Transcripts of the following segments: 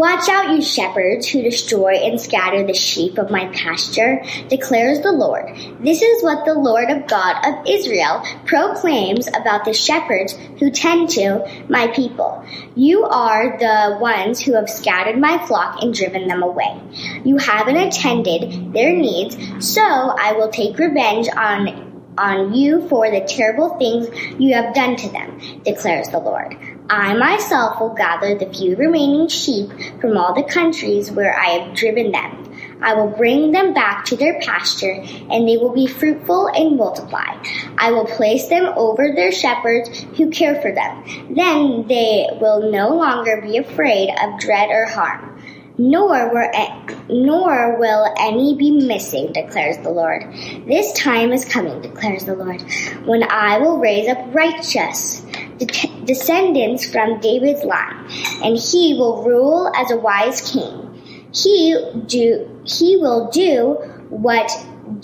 Watch out, you shepherds who destroy and scatter the sheep of my pasture, declares the Lord. This is what the Lord of God of Israel proclaims about the shepherds who tend to my people. You are the ones who have scattered my flock and driven them away. You haven't attended their needs, so I will take revenge on you for the terrible things you have done to them, declares the Lord. I myself will gather the few remaining sheep from all the countries where I have driven them. I will bring them back to their pasture, and they will be fruitful and multiply. I will place them over their shepherds who care for them. Then they will no longer be afraid of dread or harm. Nor will any be missing, declares the Lord. This time is coming, declares the Lord, when I will raise up righteous descendants from David's line, and he will rule as a wise king. He will do what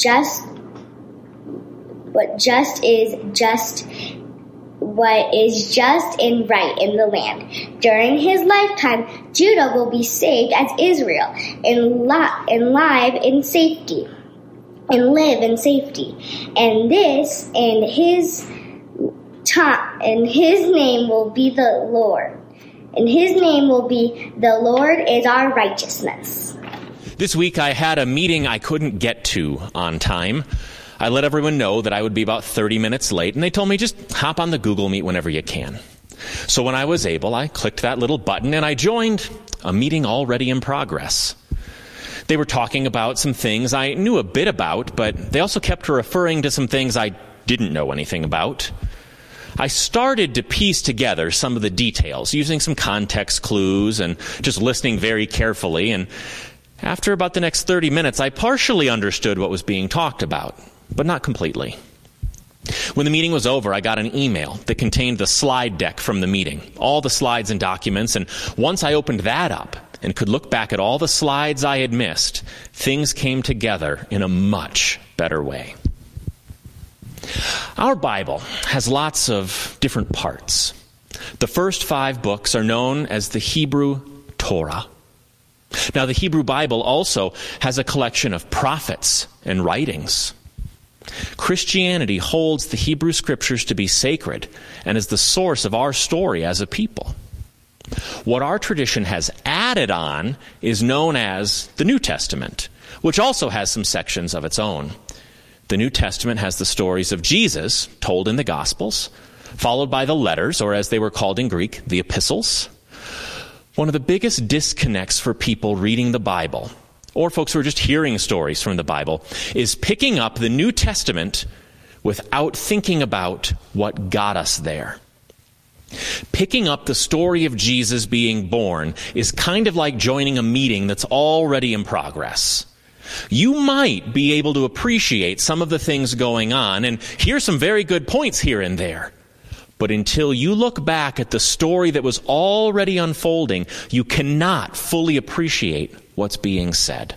is just and right in the land. During his lifetime, Judah will be saved as Israel and live in safety. And his name will be the Lord. And his name will be the Lord is our righteousness. This week I had a meeting I couldn't get to on time. I let everyone know that I would be about 30 minutes late, and they told me just hop on the Google Meet whenever you can. So when I was able, I clicked that little button and I joined a meeting already in progress. They were talking about some things I knew a bit about, but they also kept referring to some things I didn't know anything about. I started to piece together some of the details using some context clues and just listening very carefully, and after about the next 30 minutes, I partially understood what was being talked about, but not completely. When the meeting was over, I got an email that contained the slide deck from the meeting, all the slides and documents, and once I opened that up and could look back at all the slides I had missed, things came together in a much better way. Our Bible has lots of different parts. The first 5 books are known as the Hebrew Torah. Now, the Hebrew Bible also has a collection of prophets and writings. Christianity holds the Hebrew Scriptures to be sacred and is the source of our story as a people. What our tradition has added on is known as the New Testament, which also has some sections of its own. The New Testament has the stories of Jesus told in the Gospels, followed by the letters, or as they were called in Greek, the epistles. One of the biggest disconnects for people reading the Bible, or folks who are just hearing stories from the Bible, is picking up the New Testament without thinking about what got us there. Picking up the story of Jesus being born is kind of like joining a meeting that's already in progress. You might be able to appreciate some of the things going on and hear some very good points here and there. But until you look back at the story that was already unfolding, you cannot fully appreciate what's being said.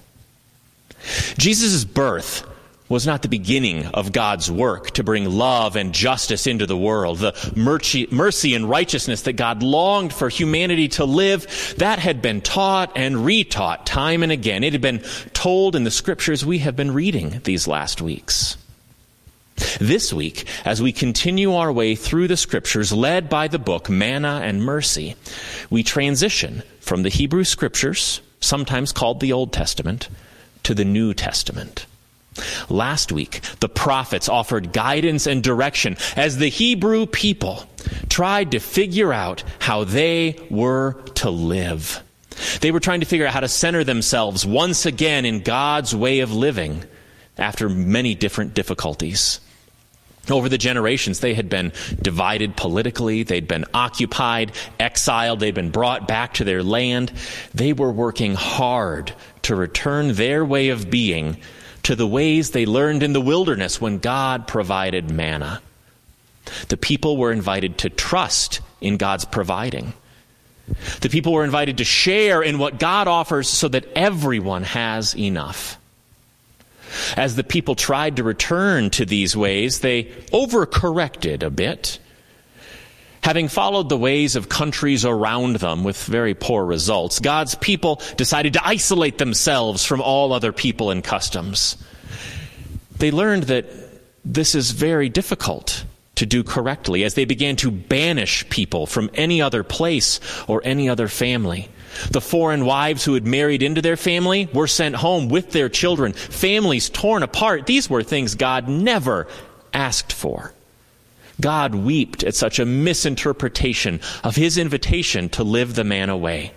Jesus' birth was not the beginning of God's work to bring love and justice into the world. The mercy and righteousness that God longed for humanity to live, that had been taught and retaught time and again. It had been told in the scriptures we have been reading these last weeks. This week, as we continue our way through the scriptures led by the book Manna and Mercy, we transition from the Hebrew scriptures, sometimes called the Old Testament, to the New Testament. Last week, the prophets offered guidance and direction as the Hebrew people tried to figure out how they were to live. They were trying to figure out how to center themselves once again in God's way of living after many different difficulties. Over the generations, they had been divided politically, they'd been occupied, exiled, they'd been brought back to their land. They were working hard to return their way of being to the ways they learned in the wilderness when God provided manna. The people were invited to trust in God's providing. The people were invited to share in what God offers so that everyone has enough. As the people tried to return to these ways, they overcorrected a bit. Having followed the ways of countries around them with very poor results, God's people decided to isolate themselves from all other people and customs. They learned that this is very difficult to do correctly as they began to banish people from any other place or any other family. The foreign wives who had married into their family were sent home with their children. Families torn apart. These were things God never asked for. God wept at such a misinterpretation of his invitation to live the man away.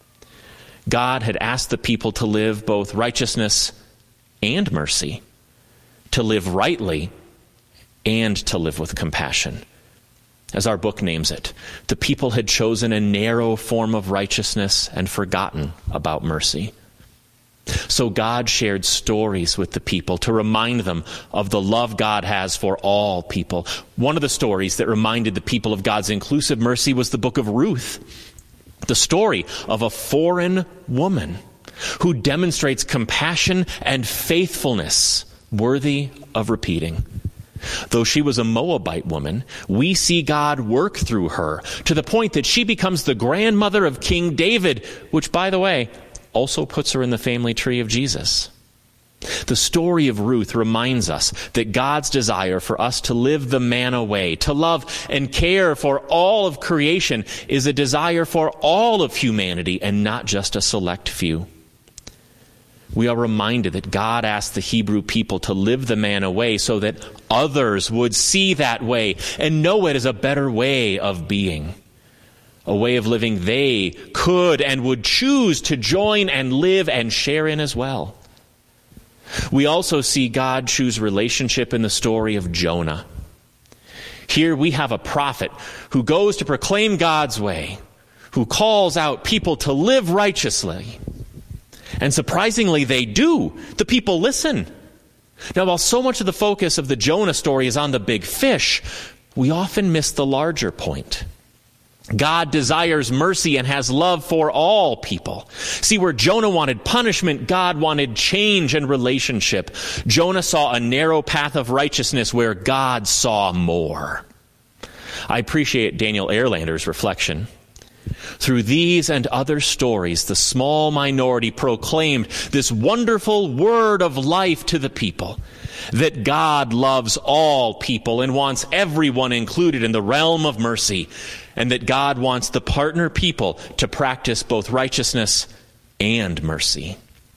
God had asked the people to live both righteousness and mercy, to live rightly and to live with compassion. As our book names it, the people had chosen a narrow form of righteousness and forgotten about mercy. So God shared stories with the people to remind them of the love God has for all people. One of the stories that reminded the people of God's inclusive mercy was the book of Ruth, the story of a foreign woman who demonstrates compassion and faithfulness worthy of repeating. Though she was a Moabite woman, we see God work through her to the point that she becomes the grandmother of King David, which, by the way, also puts her in the family tree of Jesus. The story of Ruth reminds us that God's desire for us to live the man away, to love and care for all of creation, is a desire for all of humanity and not just a select few. We are reminded that God asked the Hebrew people to live the man away so that others would see that way and know it as a better way of being. A way of living they could and would choose to join and live and share in as well. We also see God choose relationship in the story of Jonah. Here we have a prophet who goes to proclaim God's way, who calls out people to live righteously. And surprisingly, they do. The people listen. Now, while so much of the focus of the Jonah story is on the big fish, we often miss the larger point. God desires mercy and has love for all people. See, where Jonah wanted punishment, God wanted change and relationship. Jonah saw a narrow path of righteousness where God saw more. I appreciate Daniel Erlander's reflection. Through these and other stories, the small minority proclaimed this wonderful word of life to the people, that God loves all people and wants everyone included in the realm of mercy, and that God wants the partner people to practice both righteousness and mercy.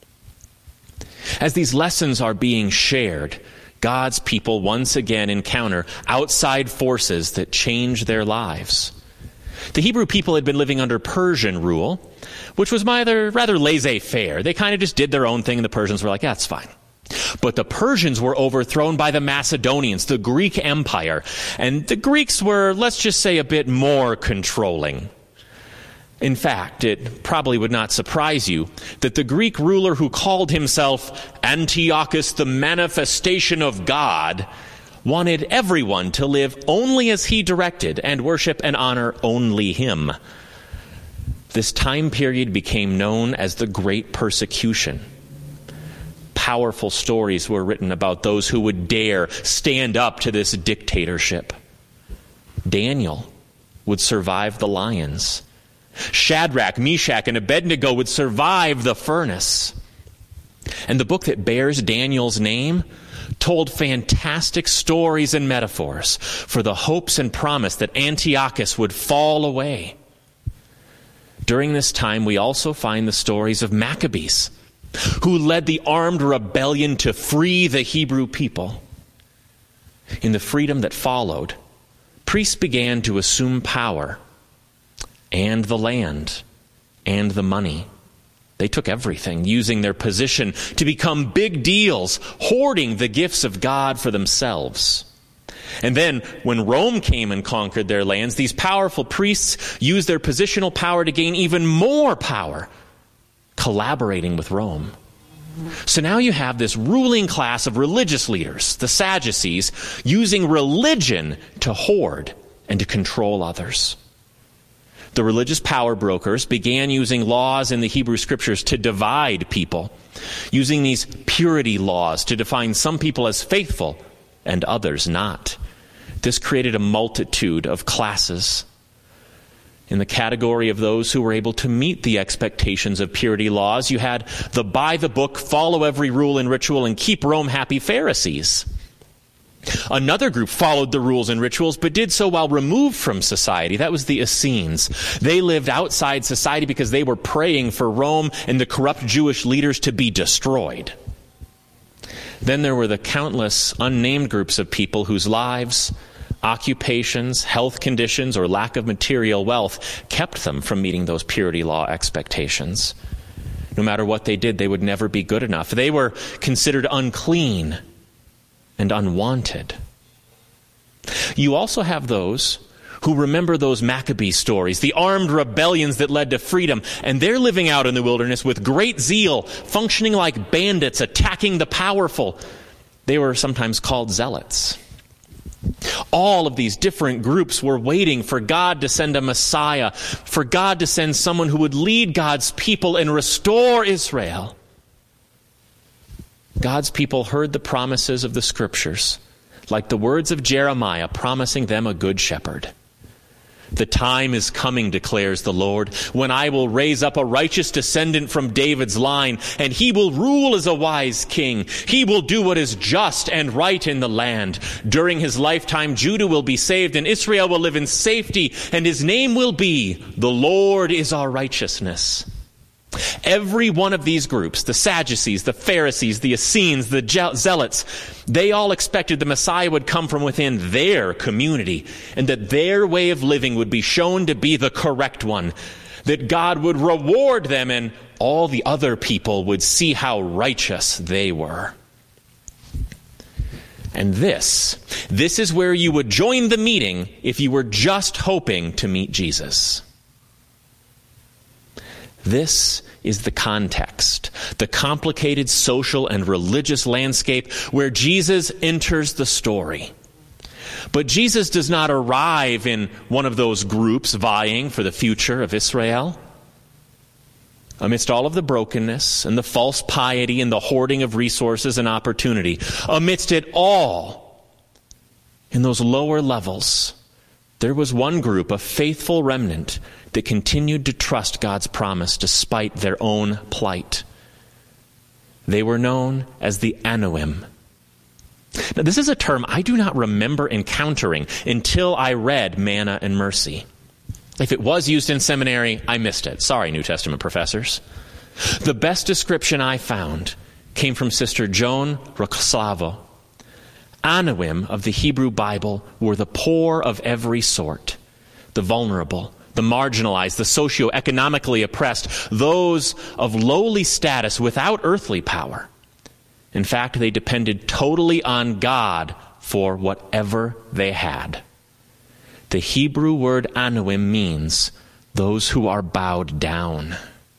As these lessons are being shared, God's people once again encounter outside forces that change their lives. The Hebrew people had been living under Persian rule, which was rather laissez-faire. They kind of just did their own thing, and the Persians were like, yeah, that's fine. But the Persians were overthrown by the Macedonians, the Greek Empire. And the Greeks were, let's just say, a bit more controlling. In fact, it probably would not surprise you that the Greek ruler who called himself Antiochus, the manifestation of God, wanted everyone to live only as he directed and worship and honor only him. This time period became known as the Great Persecution. Powerful stories were written about those who would dare stand up to this dictatorship. Daniel would survive the lions. Shadrach, Meshach, and Abednego would survive the furnace. And the book that bears Daniel's name told fantastic stories and metaphors for the hopes and promise that Antiochus would fall away. During this time, we also find the stories of Maccabees, who led the armed rebellion to free the Hebrew people. In the freedom that followed, priests began to assume power and the land and the money. They took everything, using their position to become big deals, hoarding the gifts of God for themselves. And then, when Rome came and conquered their lands, these powerful priests used their positional power to gain even more power, collaborating with Rome. So now you have this ruling class of religious leaders, the Sadducees, using religion to hoard and to control others. The religious power brokers began using laws in the Hebrew Scriptures to divide people, using these purity laws to define some people as faithful and others not. This created a multitude of classes In the category of those who were able to meet the expectations of purity laws, you had the by-the-book, follow every rule and ritual, and keep Rome happy Pharisees. Another group followed the rules and rituals, but did so while removed from society. That was the Essenes. They lived outside society because they were praying for Rome and the corrupt Jewish leaders to be destroyed. Then there were the countless unnamed groups of people whose lives, occupations, health conditions, or lack of material wealth kept them from meeting those purity law expectations. No matter what they did, they would never be good enough. They were considered unclean and unwanted. You also have those who remember those Maccabee stories, the armed rebellions that led to freedom, and they're living out in the wilderness with great zeal, functioning like bandits, attacking the powerful. They were sometimes called zealots. All of these different groups were waiting for God to send a Messiah, for God to send someone who would lead God's people and restore Israel. God's people heard the promises of the Scriptures, like the words of Jeremiah promising them a good shepherd. The time is coming, declares the Lord, when I will raise up a righteous descendant from David's line, and he will rule as a wise king. He will do what is just and right in the land. During his lifetime, Judah will be saved, and Israel will live in safety, and his name will be, the Lord is our righteousness. Every one of these groups, the Sadducees, the Pharisees, the Essenes, the Zealots, they all expected the Messiah would come from within their community, and that their way of living would be shown to be the correct one, that God would reward them, and all the other people would see how righteous they were. And this is where you would join the meeting if you were just hoping to meet Jesus. This is the context, the complicated social and religious landscape where Jesus enters the story. But Jesus does not arrive in one of those groups vying for the future of Israel. Amidst all of the brokenness and the false piety and the hoarding of resources and opportunity, amidst it all, in those lower levels, there was one group, a faithful remnant, that continued to trust God's promise despite their own plight. They were known as the Anawim. Now, this is a term I do not remember encountering until I read Manna and Mercy. If it was used in seminary, I missed it. Sorry, New Testament professors. The best description I found came from Sister Joan Roxlavo. Anawim of the Hebrew Bible were the poor of every sort, the vulnerable, the marginalized, the socioeconomically oppressed, those of lowly status without earthly power. In fact, they depended totally on God for whatever they had. The Hebrew word Anawim means those who are bowed down.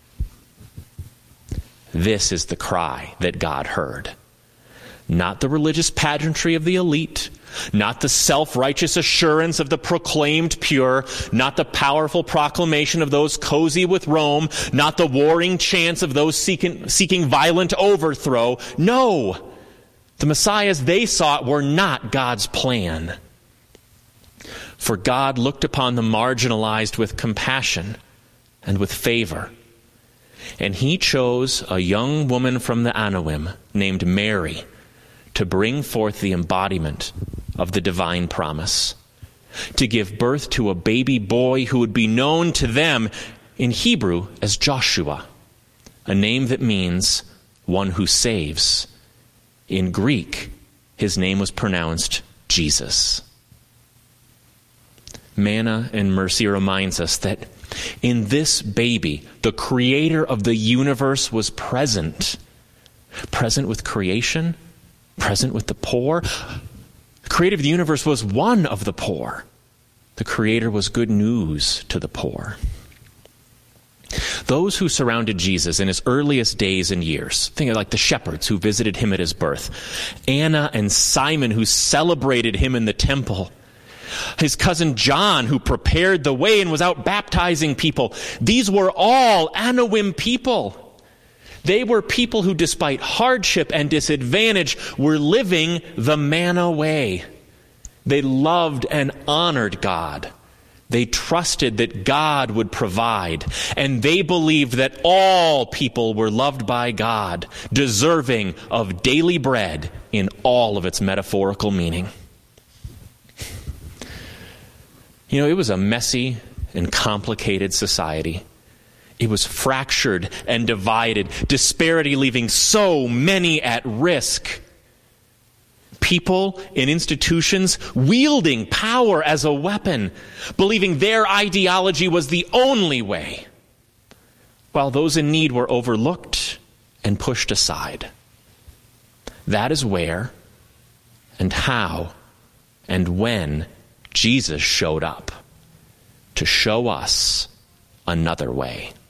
This is the cry that God heard. Not the religious pageantry of the elite, not the self-righteous assurance of the proclaimed pure, not the powerful proclamation of those cozy with Rome, not the warring chants of those seeking violent overthrow. No, the messiahs they sought were not God's plan. For God looked upon the marginalized with compassion and with favor. And he chose a young woman from the Anawim named Mary to bring forth the embodiment of the divine promise, to give birth to a baby boy who would be known to them in Hebrew as Joshua, a name that means one who saves. In Greek, his name was pronounced Jesus. Manna and Mercy reminds us that in this baby, the creator of the universe was present. Present with creation, present with the poor. The creator of the universe was one of the poor. The creator was good news to the poor. Those who surrounded Jesus in his earliest days and years, think of like the shepherds who visited him at his birth, Anna and Simon who celebrated him in the temple, his cousin John who prepared the way and was out baptizing people. These were all Anawim people. They were people who, despite hardship and disadvantage, were living the manna way. They loved and honored God. They trusted that God would provide, and they believed that all people were loved by God, deserving of daily bread in all of its metaphorical meaning. You know, it was a messy and complicated society. It was fractured and divided, disparity leaving so many at risk. People in institutions wielding power as a weapon, believing their ideology was the only way, while those in need were overlooked and pushed aside. That is where and how and when Jesus showed up to show us another way.